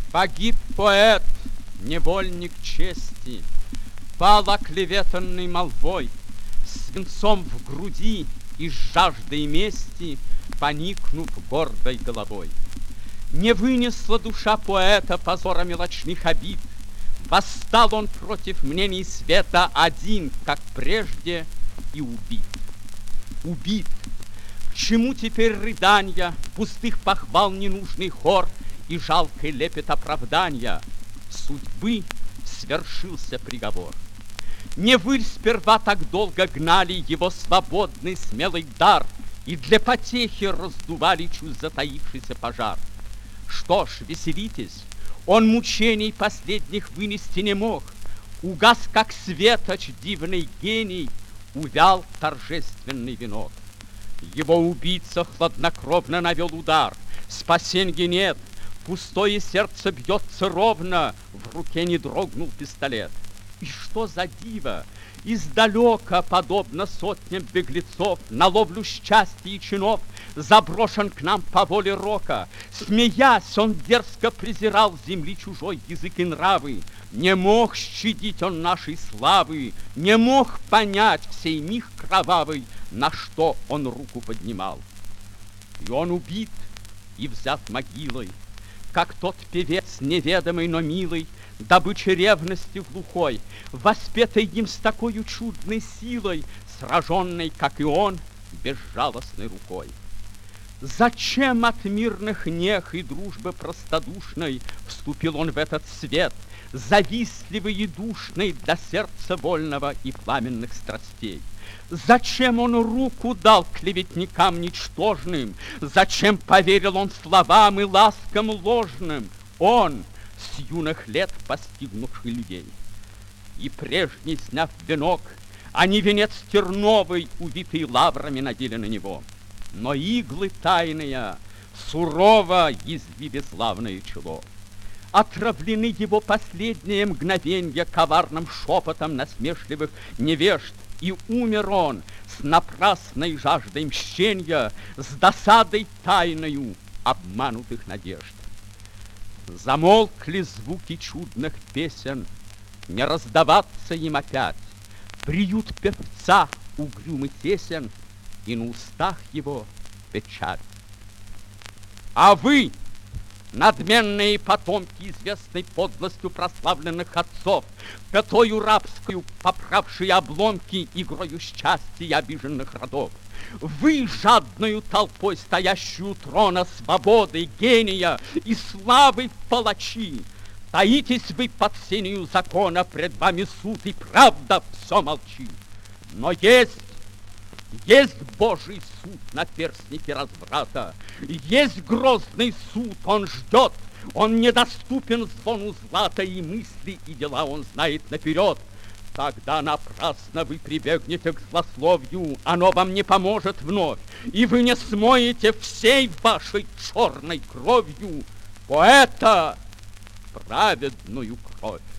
Погиб поэт, невольник чести, пал оклеветанный молвой, свинцом в груди и с жаждой мести, поникнув гордой головой. Не вынесла душа поэта позора мелочных обид, восстал он против мнений света один, как прежде, и убит. Убит. К чему теперь рыдания, пустых похвал ненужный хор и жалкий лепет оправдания? Судьбы свершился приговор. Не вы сперва так долго гнали его свободный смелый дар и для потехи раздували чуть затаившийся пожар. Что ж, веселитесь, он мучений последних вынести не мог. Угас, как светоч, дивный гений, увял торжественный венок. Его убийца хладнокровно навел удар. Спасенья нет, пустое сердце бьется ровно, в руке не дрогнул пистолет. И что за диво! Издалека, подобно сотням беглецов, на ловлю счастья и чинов, заброшен к нам по воле рока. Смеясь, он дерзко презирал земли чужой язык и нравы. Не мог щадить он нашей славы, не мог понять в сей миг кровавый, на что он руку поднимал. И он убит и взят могилой, как тот певец неведомый, но милый, добыча ревности глухой, воспетой им с такой чудной силой, сраженной, как и он, безжалостной рукой. Зачем от мирных нех и дружбы простодушной вступил он в этот свет, завистливый и душный до сердца вольного и пламенных страстей? Зачем он руку дал клеветникам ничтожным? Зачем поверил он словам и ласкам ложным? Он, с юных лет постигнувший людей. И прежний, сняв венок, они венец терновый, увитый лаврами, надели на него. Но иглы тайные сурово язви бесславное чело. Отравлены его последние мгновенья коварным шепотом насмешливых невежд, и умер он с напрасной жаждой мщенья, с досадой тайною обманутых надежд. Замолкли звуки чудных песен, не раздаваться им опять. Приют певца угрюмый тесен, и на устах его печаль. А вы, надменные потомки известной подлостью прославленных отцов, пятою рабскую поправшие обломки игрою счастья обиженных родов, вы, жадную толпой стоящую трона свободы, гения и славы палачи, таитесь вы под сенью закона, пред вами суд и правда все молчит. Но есть Божий суд на перстнике разврата, есть грозный суд, он ждет, он недоступен звону злата, и мысли, и дела он знает наперед. Тогда напрасно вы прибегнете к злословию, оно вам не поможет вновь, и вы не смоете всей вашей черной кровью поэта праведную кровь.